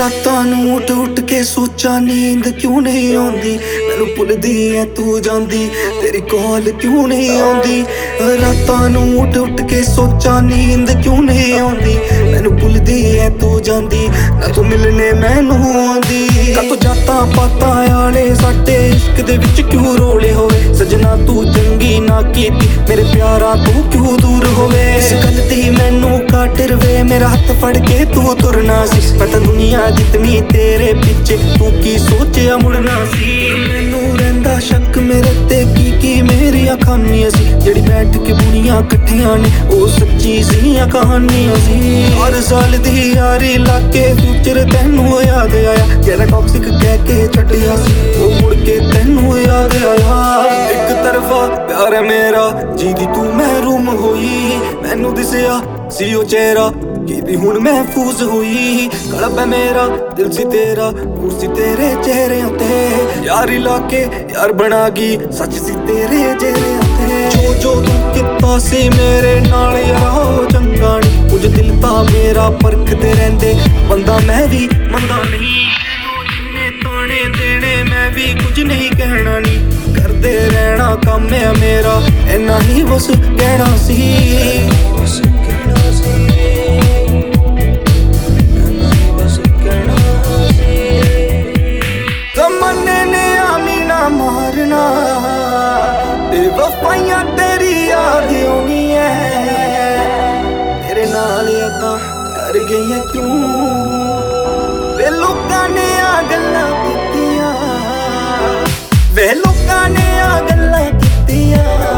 रातां नूं उठ उठ के सोचा नींद क्यों नहीं आउंदी, मैनूं भुलदी ऐ तू जांदी, तेरी कॉल क्यों नहीं आउंदी। रातां नूं उठ उठ के सोचा नींद क्यों नहीं आउंदी, मैनूं भुलदी ऐ तू जांदी, ना तू मिलने मैनूं आउंदी। कातों जातां पातां आले साडे इश्क दे विच क्यों रोले होवे, सजना तू चंगी ना कीती मेरे प्यारा तू क्यों दूर होवे। इस गल दी मैनूं घट रवे, मेरा हत्थ फड़ के तू तुरना सी, पता दुनिया जितनी तेरे पिछे तू की सोचिया मुड़ना सी। मैनू रहिंदा शक मेरे ते की मेरिया खामियां सी, जेड़ी बैठ के बुनियां कट्ठियां ने ओ सच्ची सियां कहानियां सी। हर साल दी यारी लाके फ्यूचर तैनू याद आया, जेड़ा टॉक्सिक कह के छड्डिया सी ओ मुड़ के तैनू याद आया। एक तरफा प्यार है मेरा जीदी तू महरूम होई, मैनू दिसया सी ओ चेहरा की हुण महफूज हुई। कल्ब है मेरा दिल सी तेरा नूर सी तेरे चेहरे ते, यारी लाके यार बना गई सच सी तेरे चेहरे ते। जो तू किता सी मेरे नाल यारो चंगा नहीं, कुछ दिल तां मेरा परखदे रहिंदे बंदा मैं भी मंदा नहीं। ताने देने मैं भी कुछ नहीं कहना नहीं, करदे रहना काम है मेरा इन्ना ही बस कहना सी। मारना बेवफाइयां तेरी याद आउणी है, तेरे नाल यादां कर गईयां क्यों। वे लोकां ने आ गल्लां कीतियां, वे लोकां ने आ गल्लां कीतियां।